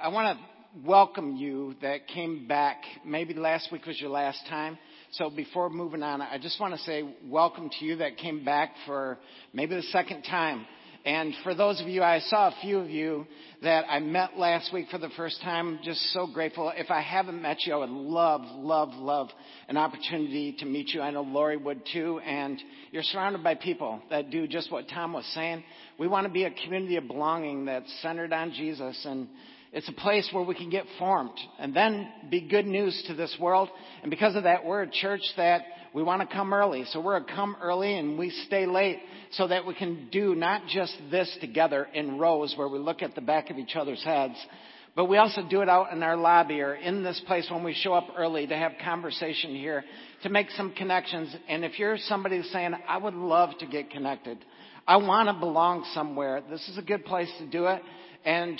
I want to welcome you that came back. Maybe last week was your last time. So before moving on, I just want to say welcome to you that came back for maybe the second time. And for those of you, I saw a few of you that I met last week for the first time. Just so grateful. If I haven't met you, I would love an opportunity to meet you. I know Lori would too. And you're surrounded by people that do just what Tom was saying. We want to be a community of belonging that's centered on Jesus, and it's a place where we can get formed and then be good news to this world. And because of that, we're a church that we want to come early. So we're a come early and we stay late so that we can do not just this together in rows where we look at the back of each other's heads, but we also do it out in our lobby or in this place when we show up early to have conversation here, to make some connections. And if you're somebody saying, I would love to get connected, I want to belong somewhere, this is a good place to do it. And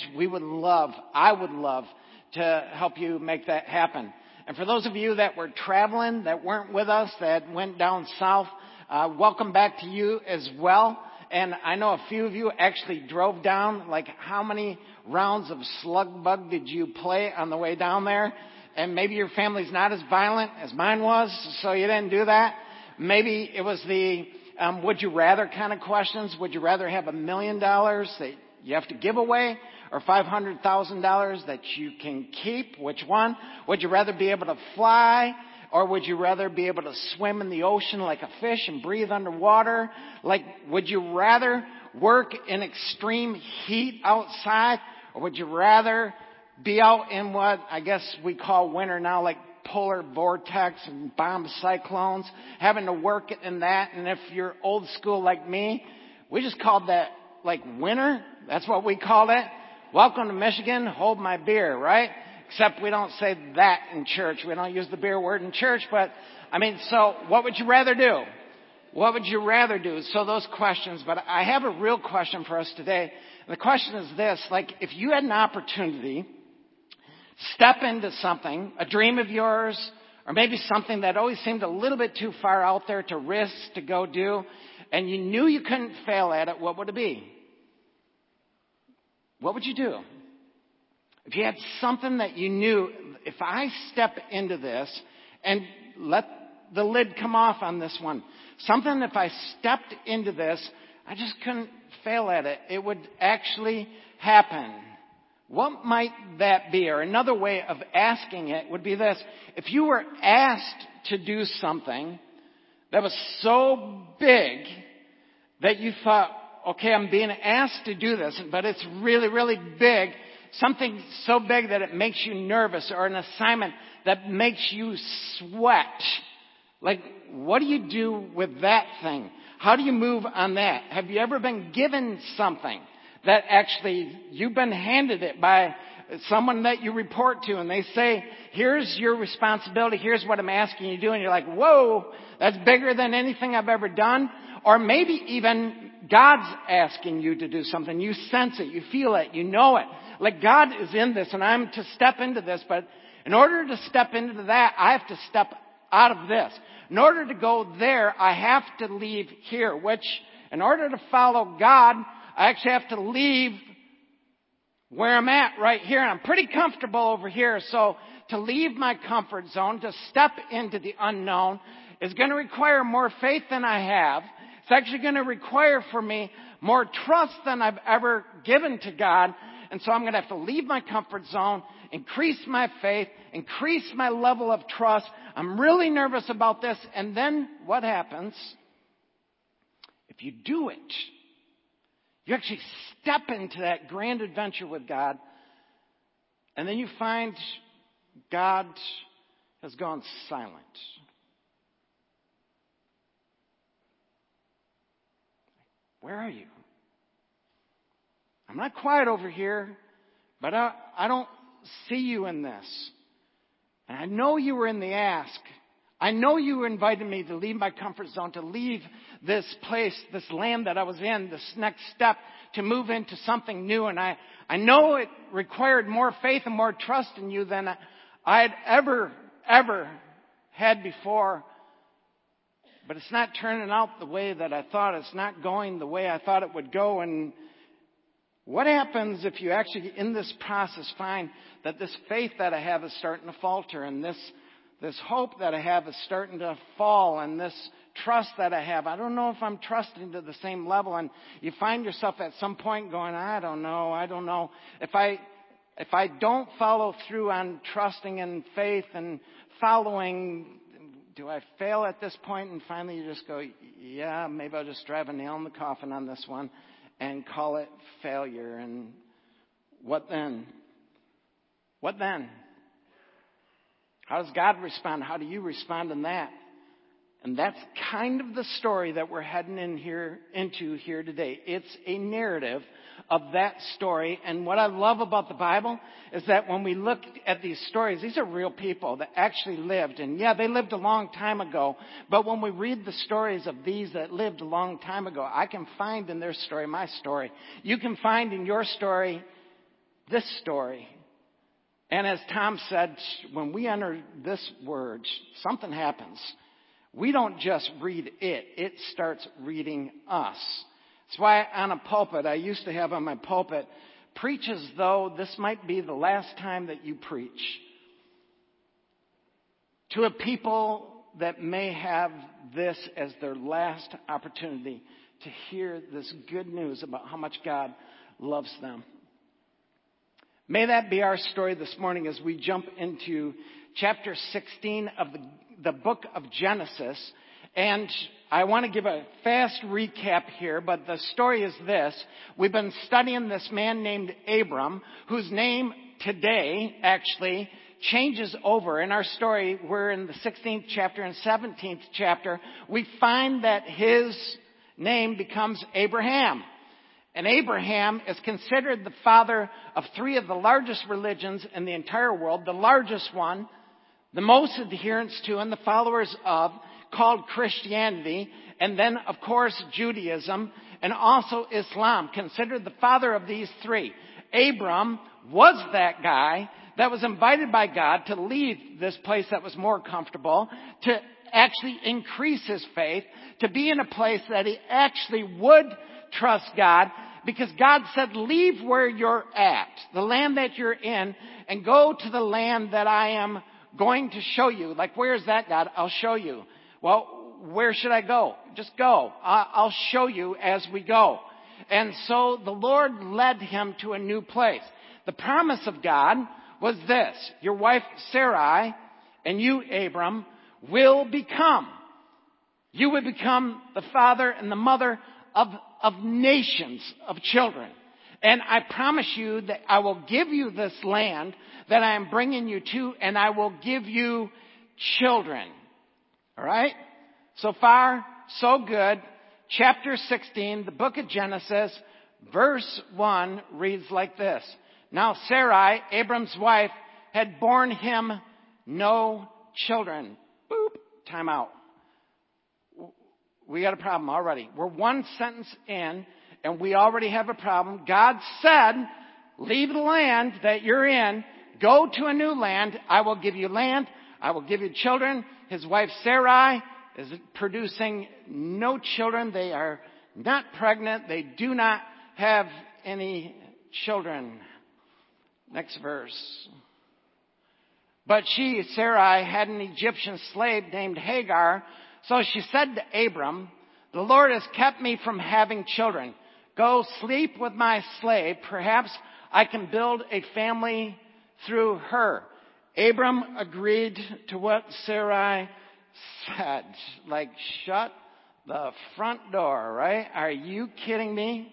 I would love to help you make that happen. And for those of you that were traveling, that weren't with us, that went down south, welcome back to you as well. And I know a few of you actually drove down. Like, how many rounds of slug bug did you play on the way down there? And maybe your family's not as violent as mine was, so you didn't do that. Maybe it was the would you rather kind of questions. Would you rather have $1 million that you have to give away, or $500,000 that you can keep? Which one? Would you rather be able to fly, or would you rather be able to swim in the ocean like a fish and breathe underwater? Like, would you rather work in extreme heat outside, or would you rather be out in what I guess we call winter now, like polar vortex and bomb cyclones, having to work in that? And if you're old school like me, we just called that like winter. That's what we called it. Welcome to Michigan, hold my beer, right? Except we don't say that in church. We don't use the beer word in church, but I mean, so what would you rather do? What would you rather do? So those questions, but I have a real question for us today. And the question is this, like, if you had an opportunity, step into something, a dream of yours, or maybe something that always seemed a little bit too far out there to risk, to go do, and you knew you couldn't fail at it, what would it be? What would you do? If you had something that you knew, if I step into this and let the lid come off on this one, something if I stepped into this, I just couldn't fail at it. It would actually happen. What might that be? Or another way of asking it would be this. If you were asked to do something that was so big that you thought, okay, I'm being asked to do this, but it's really big, something so big that it makes you nervous, or an assignment that makes you sweat. Like, what do you do with that thing? How do you move on that? Have you ever been given something that actually you've been handed it by someone that you report to, and they say, here's your responsibility, here's what I'm asking you to do, and you're like, whoa, that's bigger than anything I've ever done? Or maybe even God's asking you to do something. You sense it, you feel it, you know it. Like, God is in this and I'm to step into this, but in order to step into that, I have to step out of this. In order to go there, I have to leave here, which in order to follow God, I actually have to leave where I'm at right here. And I'm pretty comfortable over here. So to leave my comfort zone, to step into the unknown, is going to require more faith than I have. It's actually going to require for me more trust than I've ever given to God. And so I'm going to have to leave my comfort zone, increase my faith, increase my level of trust. I'm really nervous about this. And then what happens? If you do it, you actually step into that grand adventure with God, and then you find God has gone silent. Where are you? I'm not quiet over here, but I don't see you in this. And I know you were in the ask. I know you invited me to leave my comfort zone, to leave this place, this land that I was in, this next step, to move into something new. And I know it required more faith and more trust in you than I had ever had before. But it's not turning out the way that I thought. It's not going the way I thought it would go. And What happens if you actually, in this process, find that this faith that I have is starting to falter, and this hope that I have is starting to fall, and this trust that I have, I don't know if I'm trusting to the same level, and you find yourself at some point going, I don't know. If I don't follow through on trusting in faith and following, do I fail at this point? And finally you just go, yeah, maybe I'll just drive a nail in the coffin on this one and call it failure. And what then? What then? How does God respond? How do you respond in that? And that's kind of the story that we're heading into here today. It's a narrative of that story. And what I love about the Bible is that when we look at these stories, these are real people that actually lived. And yeah, they lived a long time ago. But when we read the stories of these that lived a long time ago, I can find in their story my story. You can find in your story this story. And as Tom said, when we enter this word, something happens. We don't just read it. It starts reading us. That's why on a pulpit, I used to have on my pulpit, preach as though this might be the last time that you preach. To a people that may have this as their last opportunity to hear this good news about how much God loves them. May that be our story this morning as we jump into chapter 16 of the book of Genesis. And I want to give a fast recap here, but the story is this. We've been studying this man named Abram, whose name today actually changes over. In our story, we're in the 16th chapter and 17th chapter. We find that his name becomes Abraham. And Abraham is considered the father of three of the largest religions in the entire world. The largest one, the most adherents to and the followers of, called Christianity. And then, of course, Judaism and also Islam, considered the father of these three. Abram was that guy that was invited by God to leave this place that was more comfortable, to actually increase his faith, to be in a place that he actually would trust God, because God said, leave where you're at, the land that you're in, and go to the land that I am going to show you. Like, where's that, God? I'll show you. Well, where should I go? Just go. I'll show you as we go. And so the Lord led him to a new place. The promise of God was this: your wife Sarai and you, Abram, will become. You will become the father and the mother of nations of children. And I promise you that I will give you this land that I am bringing you to, and I will give you children. All right? So far, so good. Chapter 16, the book of Genesis, verse 1 reads like this. Now Sarai, Abram's wife, had borne him no children. Boop. Time out. We got a problem already. We're one sentence in, and we already have a problem. God said, leave the land that you're in, go to a new land. I will give you land. I will give you children. His wife Sarai is producing no children. They are not pregnant. They do not have any children. Next verse. But she, Sarai, had an Egyptian slave named Hagar. So she said to Abram, the Lord has kept me from having children. Go sleep with my slave. Perhaps I can build a family through her. Abram agreed to what Sarai said. Like, shut the front door, right? Are you kidding me?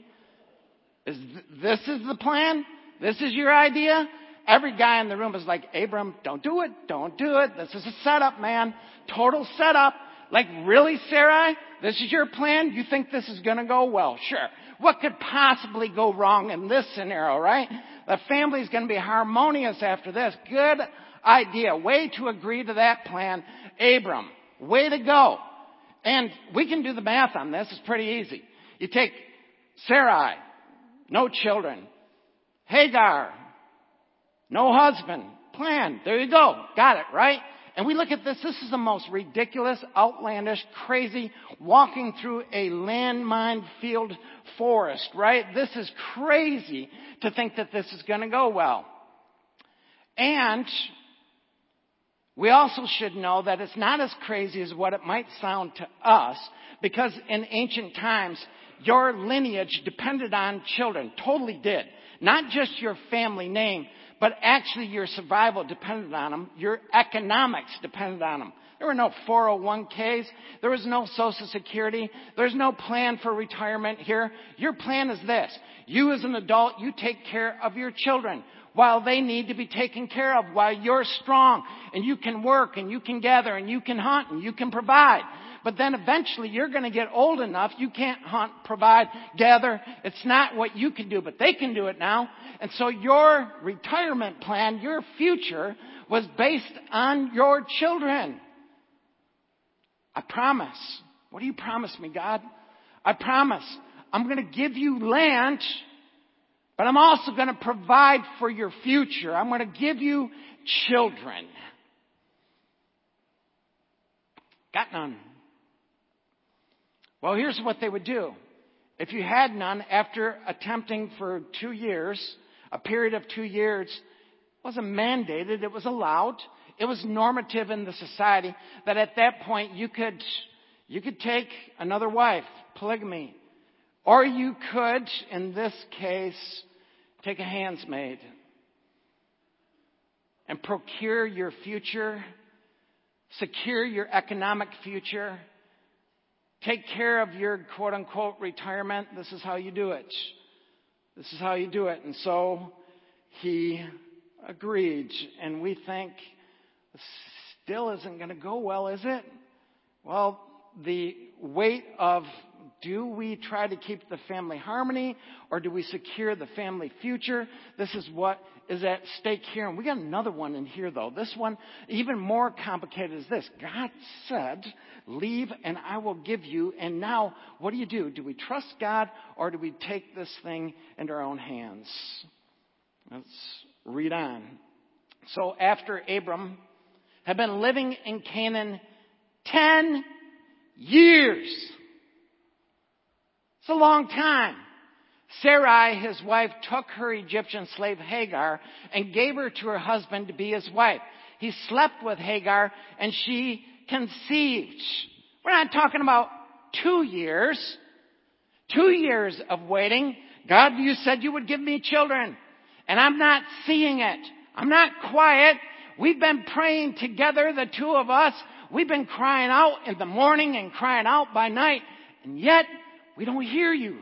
This is the plan? This is your idea? Every guy in the room was like, Abram, don't do it. Don't do it. This is a setup, man. Total setup. Like, really, Sarai? This is your plan? You think this is going to go well? Sure. What could possibly go wrong in this scenario, right? The family's going to be harmonious after this. Good idea. Way to agree to that plan. Abram, way to go. And we can do the math on this. It's pretty easy. You take Sarai, no children. Hagar, no husband. Plan. There you go. Got it, right? And we look at this. This is the most ridiculous, outlandish, crazy, walking through a landmine field forest, right? This is crazy to think that this is going to go well. And we also should know that it's not as crazy as what it might sound to us, because in ancient times, your lineage depended on children. Totally did. Not just your family name, but actually your survival depended on them. Your economics depended on them. There were no 401ks. There was no Social Security. There's no plan for retirement here. Your plan is this. You as an adult, you take care of your children while they need to be taken care of, while you're strong and you can work and you can gather and you can hunt and you can provide. But then eventually you're going to get old enough, you can't hunt, provide, gather. It's not what you can do, but they can do it now. And so your retirement plan, your future, was based on your children. I promise. What do you promise me, God? I promise I'm going to give you land, but I'm also going to provide for your future. I'm going to give you children. Got none. Well, here's what they would do. If you had none, after attempting for 2 years, a period of 2 years, it wasn't mandated, it was allowed. It was normative in the society that at that point you could take another wife, polygamy. Or you could, in this case, take a handsmaid and procure your future, secure your economic future, take care of your quote-unquote retirement. This is how you do it. This is how you do it. And so he agreed. And we think, this still isn't going to go well, is it? Well, the weight of, do we try to keep the family harmony or do we secure the family future? This is what is at stake here. And we got another one in here, though. This one, even more complicated, is this. God said, leave and I will give you. And now, what do? Do we trust God or do we take this thing into our own hands? Let's read on. So after Abram had been living in Canaan 10 years. It's a long time. Sarai, his wife, took her Egyptian slave Hagar and gave her to her husband to be his wife. He slept with Hagar and she conceived. We're not talking about 2 years. 2 years of waiting. God, you said you would give me children. And I'm not seeing it. I'm not quiet. We've been praying together, the two of us. We've been crying out in the morning and crying out by night. And yet, we don't hear you.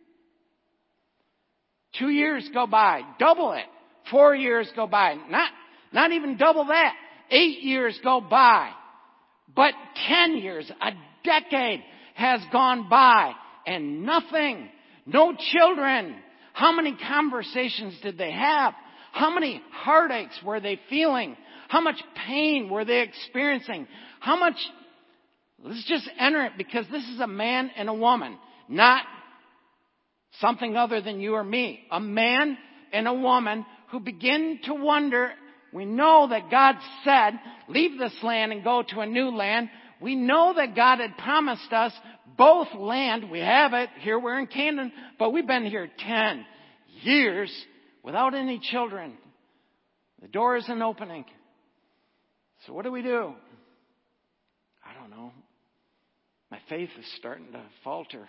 2 years go by. Double it. 4 years go by. Not even double that. 8 years go by. But 10 years, a decade has gone by. And nothing. No children. How many conversations did they have? How many heartaches were they feeling? How much pain were they experiencing? How much... Let's just enter it, because this is a man and a woman. Not something other than you or me. A man and a woman who begin to wonder. We know that God said, leave this land and go to a new land. We know that God had promised us both land. We have it. Here we're in Canaan. But we've been here 10 years without any children. The door isn't opening. So what do we do? I don't know. My faith is starting to falter.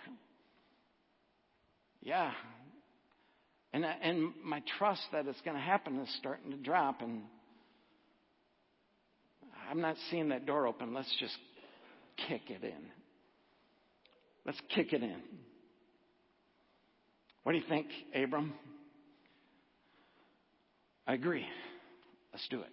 Yeah. And my trust that it's going to happen is starting to drop. And I'm not seeing that door open. Let's just kick it in. Let's kick it in. What do you think, Abram? I agree. Let's do it.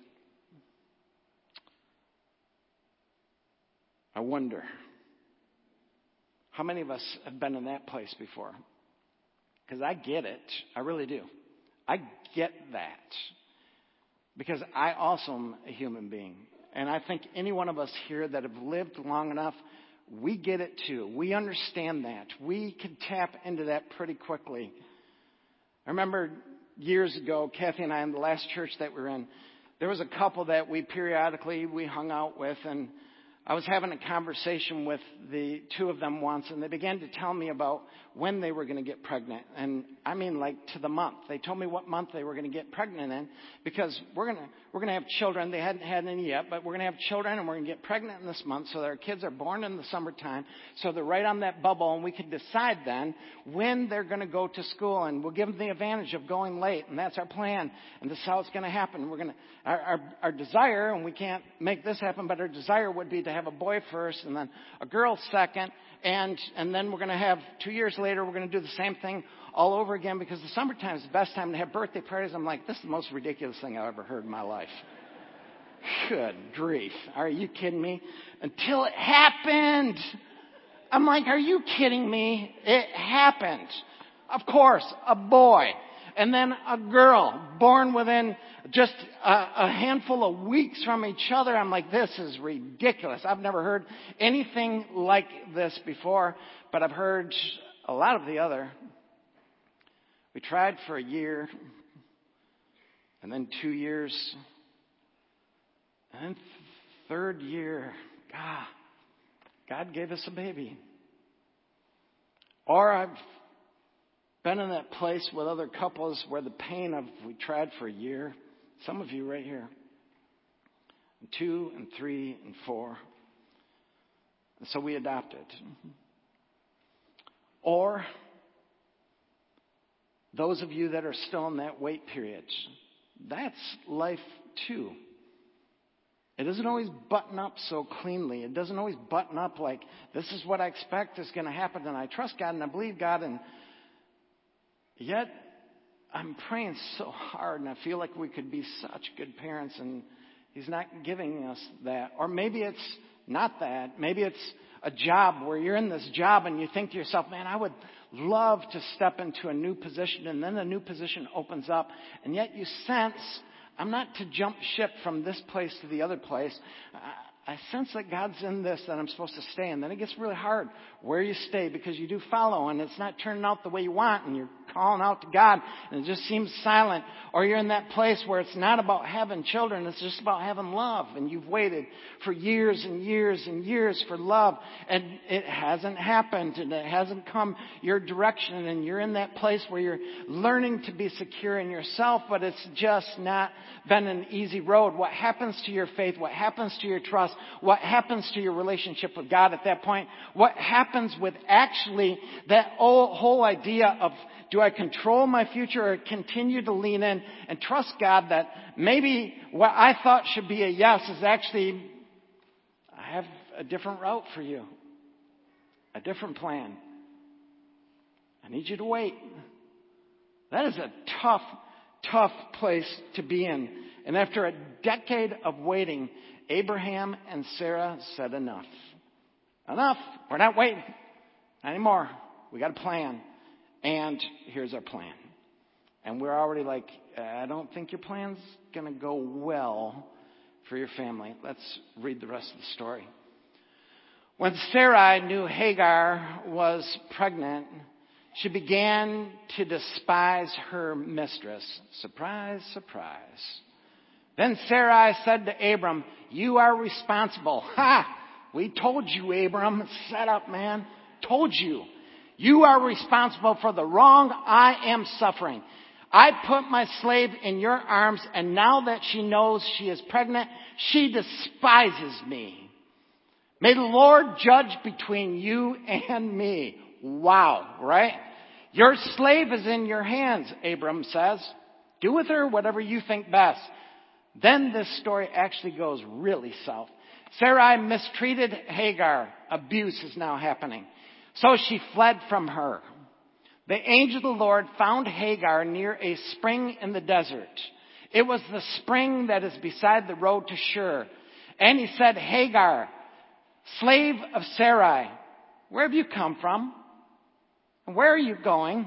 I wonder, how many of us have been in that place before? Because I get it. I really do. I get that. Because I also am a human being. And I think any one of us here that have lived long enough, we get it too. We understand that. We can tap into that pretty quickly. I remember years ago, Kathy and I, in the last church that we were in, there was a couple that we hung out with, and I was having a conversation with the two of them once, and they began to tell me about when they were going to get pregnant. And I mean, like, to the month. They told me what month they were going to get pregnant in, because we're going to have children. They hadn't had any yet, but we're going to have children, and we're going to get pregnant in this month, so that our kids are born in the summertime. So they're right on that bubble, and we can decide then when they're going to go to school, and we'll give them the advantage of going late, and that's our plan, and this is how it's going to happen. Our desire, and we can't make this happen, but our desire would be to have a boy first and then a girl second, and then we're going to have 2 years later, we're going to do the same thing all over again, because the summertime is the best time to have birthday parties. I'm like, this is the most ridiculous thing I've ever heard in my life. Good grief. Are you kidding me? Until it happened. I'm like, are you kidding me? It happened. Of course, a boy. And then a girl born within just a handful of weeks from each other. I'm like, this is ridiculous. I've never heard anything like this before, but I've heard a lot of the other. We tried for a year, and then 2 years, and then third year, God gave us a baby. Or I've been in that place with other couples where the pain of, we tried for a year. Some of you right here. 2 and 3 and 4. And so we adopted. Or those of you that are still in that wait period. That's life too. It doesn't always button up so cleanly. It doesn't always button up like, this is what I expect is going to happen, and I trust God and I believe God, and yet, I'm praying so hard, and I feel like we could be such good parents, and He's not giving us that. Or maybe it's not that. Maybe it's a job where you're in this job, and you think to yourself, man, I would love to step into a new position, and then a new position opens up, and yet you sense, I'm not to jump ship from this place to the other place. I sense that God's in this, that I'm supposed to stay. And then it gets really hard where you stay, because you do follow and it's not turning out the way you want, and you're calling out to God and it just seems silent. Or you're in that place where it's not about having children, it's just about having love, and you've waited for years and years and years for love, and it hasn't happened, and it hasn't come your direction, and you're in that place where you're learning to be secure in yourself, but it's just not been an easy road. What happens to your faith? What happens to your trust? What happens to your relationship with God at that point? What happens with actually that whole idea of, do I control my future or continue to lean in and trust God that maybe what I thought should be a yes is actually, I have a different route for you, a different plan. I need you to wait. That is a tough place to be in. And after a decade of waiting, Abraham and Sarah said, enough. Enough. We're not waiting anymore. We got a plan. And here's our plan. And we're already like, I don't think your plan's going to go well for your family. Let's read the rest of the story. When Sarai knew Hagar was pregnant, she began to despise her mistress. Surprise, surprise. Then Sarai said to Abram, you are responsible. Ha! We told you, Abram. Set up, man. Told you. You are responsible for the wrong I am suffering. I put my slave in your arms, and now that she knows she is pregnant, she despises me. May the Lord judge between you and me. Wow, right? Your slave is in your hands, Abram says. Do with her whatever you think best. Then this story actually goes really south. Sarai mistreated Hagar. Abuse is now happening. So she fled from her. The angel of the Lord found Hagar near a spring in the desert. It was the spring that is beside the road to Shur. And he said, Hagar, slave of Sarai, where have you come from? And where are you going?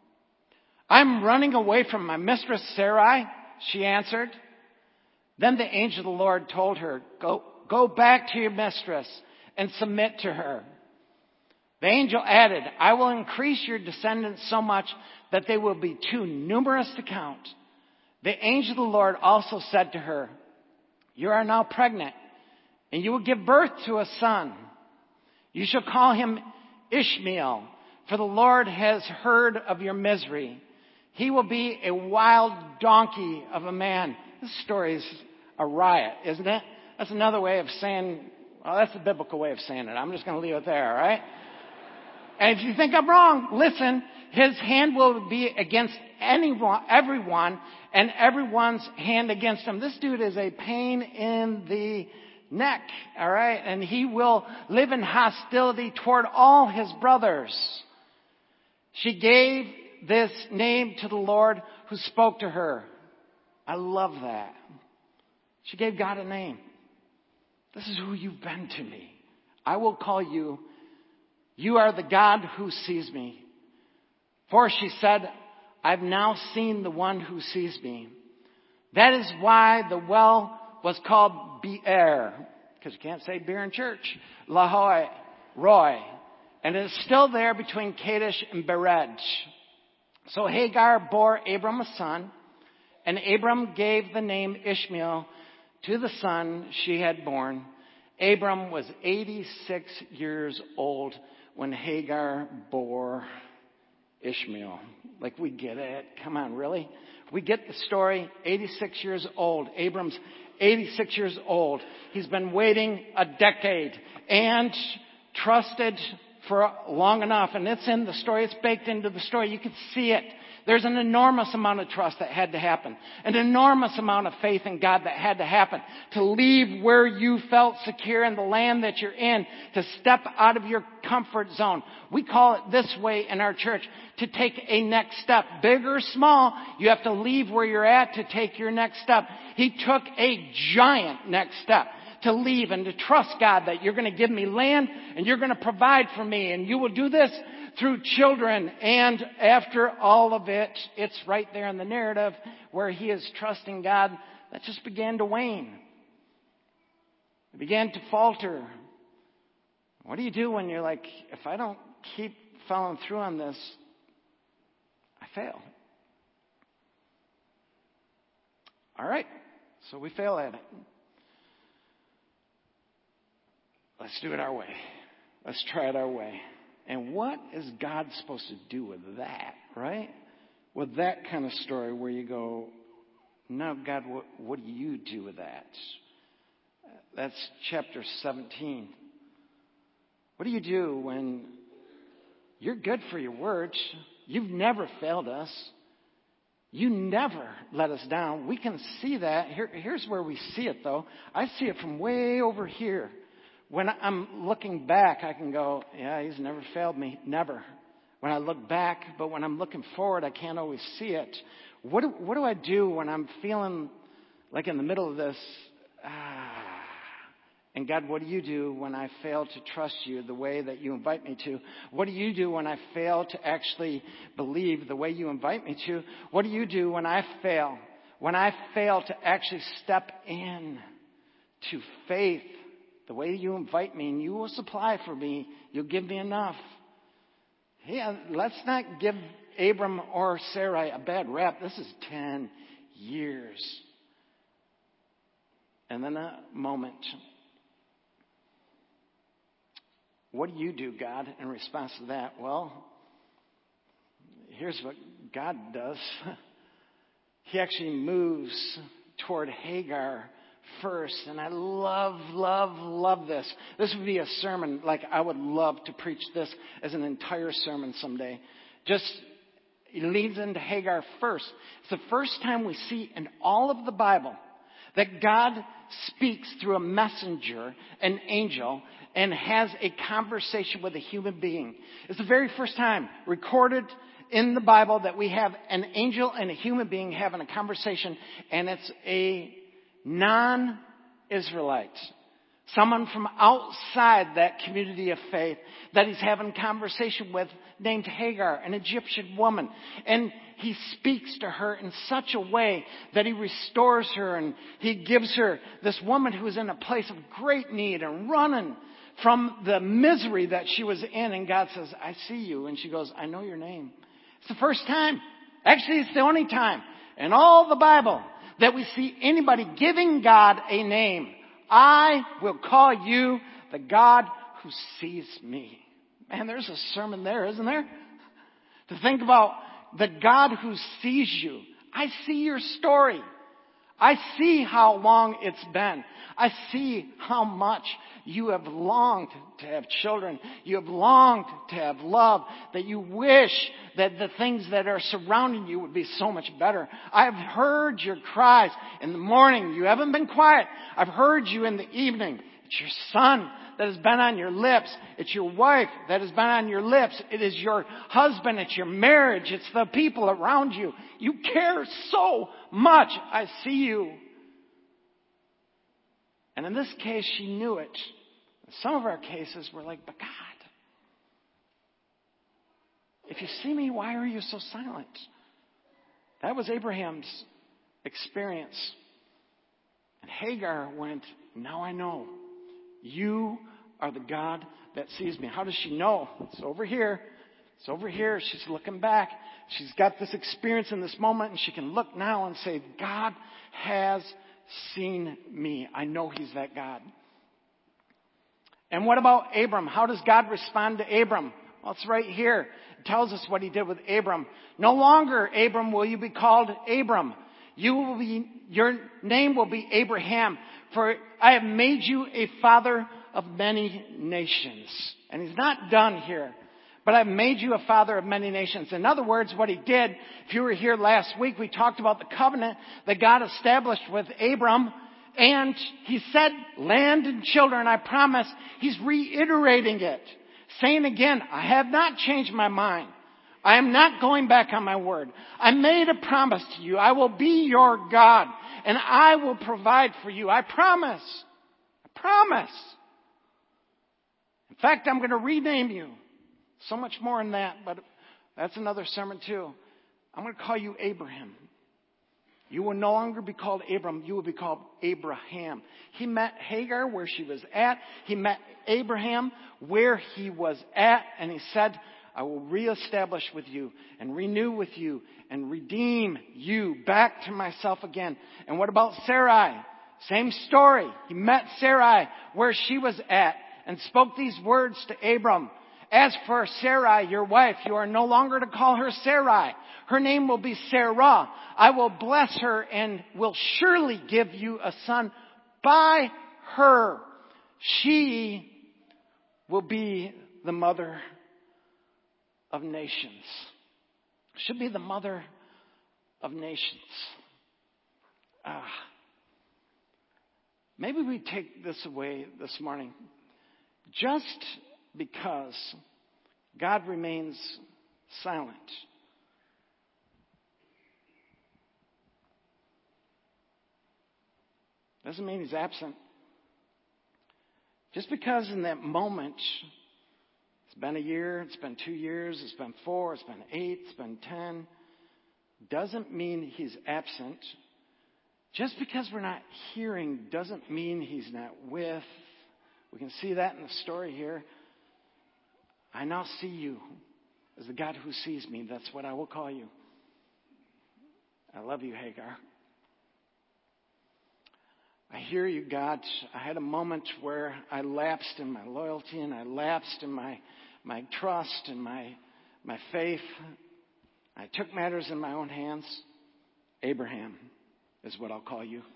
I'm running away from my mistress Sarai, she answered. Then the angel of the Lord told her, go back to your mistress and submit to her. The angel added, I will increase your descendants so much that they will be too numerous to count. The angel of the Lord also said to her, "You are now pregnant, and you will give birth to a son. You shall call him Ishmael, for the Lord has heard of your misery. He will be a wild donkey of a man." This story is a riot, isn't it? That's another way of saying, well, that's the biblical way of saying it. I'm just going to leave it there, all right? And if you think I'm wrong, listen. His hand will be against everyone, and everyone's hand against him. This dude is a pain in the neck, all right? And he will live in hostility toward all his brothers. She gave this name to the Lord who spoke to her. I love that. She gave God a name. This is who you've been to me. I will call you. You are the God who sees me. For she said, I've now seen the one who sees me. That is why the well was called Be'er, because you can't say beer in church. Lahoi, Roy. And it is still there between Kadesh and Bered. So Hagar bore Abram a son, and Abram gave the name Ishmael to the son she had born. Abram was 86 years old when Hagar bore Ishmael. Like, we get it. Come on, really? We get the story. 86 years old. Abram's 86 years old. He's been waiting a decade and trusted for long enough. And it's in the story. It's baked into the story. You can see it. There's an enormous amount of trust that had to happen. An enormous amount of faith in God that had to happen. To leave where you felt secure in the land that you're in. To step out of your comfort zone. We call it this way in our church. To take a next step. Big or small, you have to leave where you're at to take your next step. He took a giant next step. To leave and to trust God that you're going to give me land and you're going to provide for me. And you will do this through children. And after all of it, it's right there in the narrative where he is trusting God. That just began to wane. It began to falter. What do you do when you're like, if I don't keep following through on this, I fail? All right, so we fail at it. Let's do it our way. Let's try it our way. And what is God supposed to do with that, right? With that kind of story where you go, no, God, what do you do with that? That's chapter 17. What do you do when you're good for your words? You've never failed us. You never let us down. We can see that. Here's where we see it, though. I see it from way over here. When I'm looking back, I can go, yeah, he's never failed me. Never. When I look back, but when I'm looking forward, I can't always see it. What do I do when I'm feeling like in the middle of this? And God, what do you do when I fail to trust you the way that you invite me to? What do you do when I fail to actually believe the way you invite me to? What do you do when I fail? When I fail to actually step in to faith the way you invite me, and you will supply for me. You'll give me enough. Yeah, let's not give Abram or Sarai a bad rap. This is 10 years. And then a moment. What do you do, God, in response to that? Well, here's what God does. He actually moves toward Hagar first. And I love this. This would be a sermon. Like, I would love to preach this as an entire sermon someday. Just, it leads into Hagar first. It's the first time we see in all of the Bible that God speaks through a messenger, an angel, and has a conversation with a human being. It's the very first time recorded in the Bible that we have an angel and a human being having a conversation, and it's a non-Israelite. Someone from outside that community of faith that he's having conversation with, named Hagar, an Egyptian woman. And he speaks to her in such a way that he restores her, and he gives her this woman who is in a place of great need and running from the misery that she was in. And God says, I see you. And she goes, I know your name. It's the first time. Actually, it's the only time. in all the Bible that we see anybody giving God a name. I will call you the God who sees me. Man, there's a sermon there, isn't there? To think about the God who sees you. I see your story. I see how long it's been. I see how much you have longed to have children. You have longed to have love. That you wish that the things that are surrounding you would be so much better. I've heard your cries in the morning. You haven't been quiet. I've heard you in the evening. It's your son that has been on your lips. It's your wife that has been on your lips. It is your husband. It's your marriage. It's the people around you. You care so much. I see you. And in this case, she knew it. In some of our cases, we're like, but God, if you see me, why are you so silent? That was Abraham's experience. And Hagar went, now I know. You are the God that sees me. How does she know? It's over here. It's over here. She's looking back. She's got this experience in this moment, and she can look now and say, God has seen me. I know He's that God. And what about Abram? How does God respond to Abram? Well, it's right here. It tells us what He did with Abram. No longer, Abram, will you be called Abram. Your name will be Abraham, for I have made you a father of many nations. And He's not done here. But I've made you a father of many nations. In other words, what He did, if you were here last week, we talked about the covenant that God established with Abram. And He said, land and children, I promise. He's reiterating it. Saying again, I have not changed my mind. I am not going back on my word. I made a promise to you. I will be your God. And I will provide for you. I promise. I promise. In fact, I'm going to rename you. So much more in that, but that's another sermon too. I'm going to call you Abraham. You will no longer be called Abram. You will be called Abraham. He met Hagar where she was at. He met Abraham where he was at. And He said, I will reestablish with you and renew with you and redeem you back to myself again. And what about Sarai? Same story. He met Sarai where she was at and spoke these words to Abram. As for Sarai, your wife, you are no longer to call her Sarai. Her name will be Sarah. I will bless her and will surely give you a son by her. She will be the mother of nations. Should be the mother of nations. Maybe we take this away this morning. Just because God remains silent doesn't mean He's absent. Just because in that moment, it's been a year, it's been 2 years, it's been 4, it's been 8, it's been 10, doesn't mean He's absent. Just because we're not hearing doesn't mean He's not with. We can see that in the story here. I now see you as the God who sees me. That's what I will call you. I love you, Hagar. I hear you, God. I had a moment where I lapsed in my loyalty and I lapsed in my trust and my faith. I took matters in my own hands. Abraham is what I'll call you.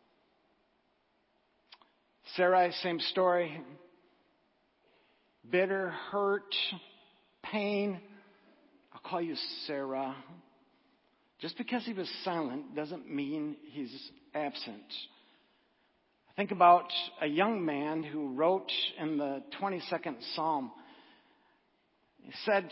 Sarai, same story. Bitter, hurt, pain. I'll call you Sarah. Just because he was silent doesn't mean he's absent. Think about a young man who wrote in the 22nd Psalm. He said,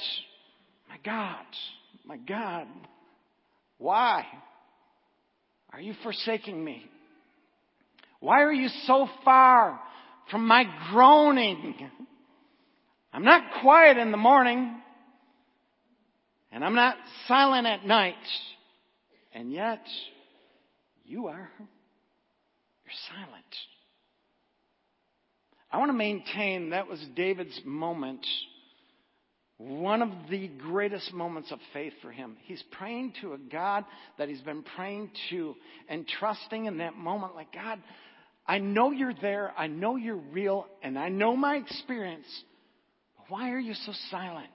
my God, why are you forsaking me? Why are you so far from my groaning? I'm not quiet in the morning, and I'm not silent at night, and yet you are. You're silent. I want to maintain that was David's moment One of the greatest moments of faith for him. He's praying to a God that he's been praying to and trusting in that moment. Like, God, I know you're there. I know you're real. And I know my experience. But why are you so silent?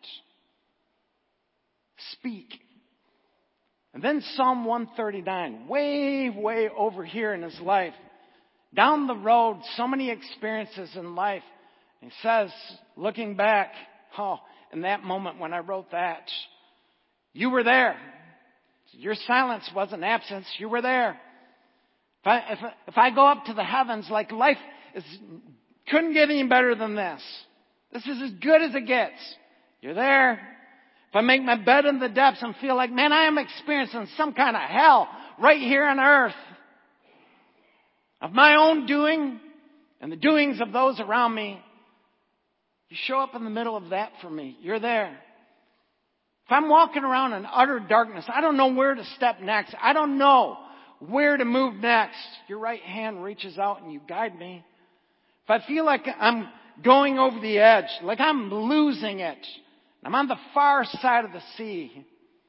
Speak. And then Psalm 139, way over here in his life. Down the road, so many experiences in life. And he says, looking back, in that moment when I wrote that, you were there. Your silence wasn't absence. You were there. If I go up to the heavens, like life couldn't get any better than this. This is as good as it gets. You're there. If I make my bed in the depths and feel like, man, I am experiencing some kind of hell right here on earth of my own doing and the doings of those around me, you show up in the middle of that for me. You're there. If I'm walking around in utter darkness, I don't know where to step next. I don't know where to move next. Your right hand reaches out and you guide me. If I feel like I'm going over the edge, like I'm losing it, I'm on the far side of the sea,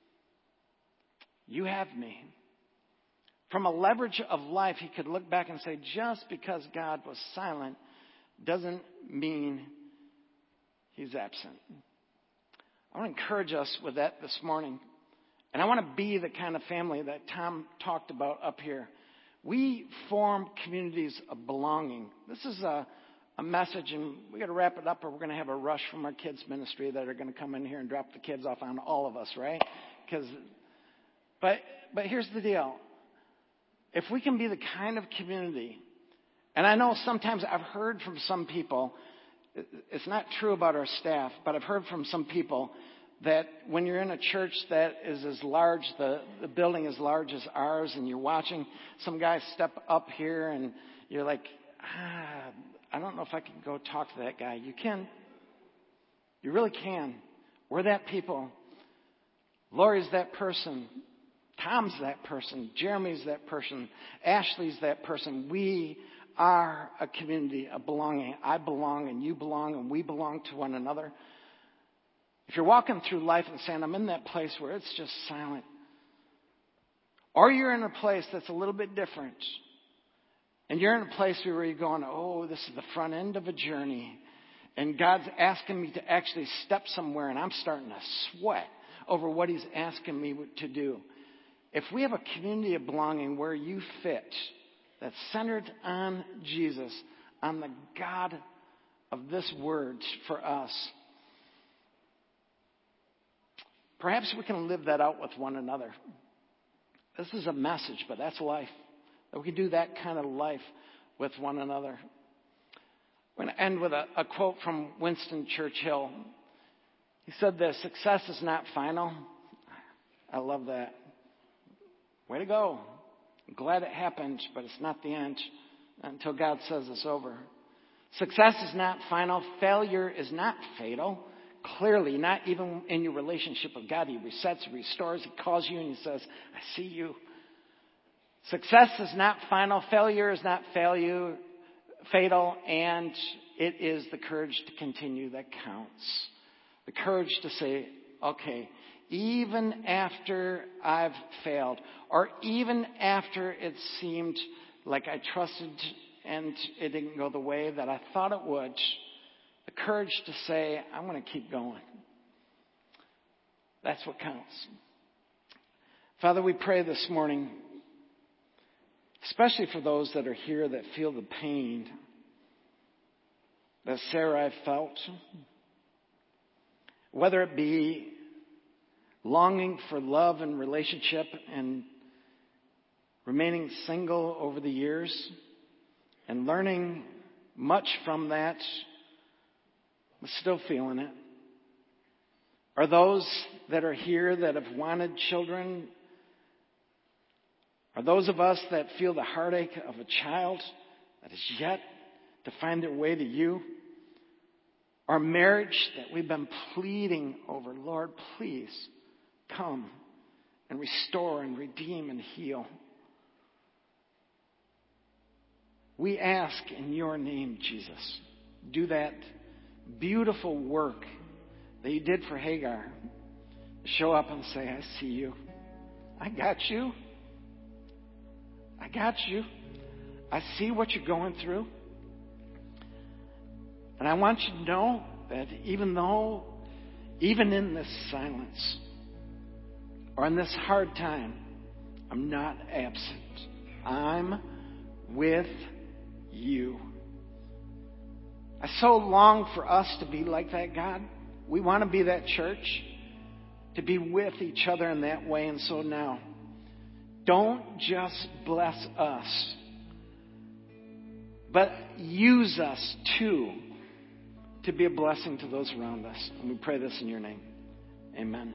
you have me. From a leverage of life, he could look back and say, just because God was silent doesn't mean he's absent. I want to encourage us with that this morning. And I want to be the kind of family that Tom talked about up here. We form communities of belonging. This is a message, and we got to wrap it up or we're going to have a rush from our kids ministry that are going to come in here and drop the kids off on all of us, right? But here's the deal. If we can be the kind of community, and I know sometimes I've heard from some people, it's not true about our staff, but I've heard from some people that when you're in a church that is as large, the building as large as ours, and you're watching some guy step up here and you're like, I don't know if I can go talk to that guy. You can. You really can. We're that people. Lori's that person. Tom's that person. Jeremy's that person. Ashley's that person. We are a community of belonging. I belong and you belong and we belong to one another. If you're walking through life and saying, I'm in that place where it's just silent, or you're in a place that's a little bit different, and you're in a place where you're going, oh, this is the front end of a journey, and God's asking me to actually step somewhere, and I'm starting to sweat over what he's asking me to do. If we have a community of belonging where you fit, that's centered on Jesus, on the God of this word for us, perhaps we can live that out with one another. This is a message, but that's life. That we can do that kind of life with one another. I'm going to end with a quote from Winston Churchill. He said this, success is not final. I love that. Way to go. I'm glad it happened, but it's not the end until God says it's over. Success is not final. Failure is not fatal. Clearly, not even in your relationship with God. He resets, he restores, he calls you and he says, I see you. Success is not final. Failure is not fatal. And it is the courage to continue that counts. The courage to say, okay, even after I've failed, or even after it seemed like I trusted and it didn't go the way that I thought it would, the courage to say, I'm going to keep going. That's what counts. Father, we pray this morning, especially for those that are here that feel the pain that Sarah felt, whether it be longing for love and relationship and remaining single over the years and learning much from that, but still feeling it. Or those that are here that have wanted children. Or those of us that feel the heartache of a child that is yet to find their way to you. Our marriage that we've been pleading over. Lord, please come and restore and redeem and heal. We ask in your name, Jesus, do that beautiful work that you did for Hagar. Show up and say, I see you. I got you. I got you. I see what you're going through. And I want you to know that even in this silence or in this hard time, I'm not absent. I'm with you. I so long for us to be like that, God. We want to be that church, to be with each other in that way. And so now, don't just bless us, but use us too to be a blessing to those around us. And we pray this in your name. Amen.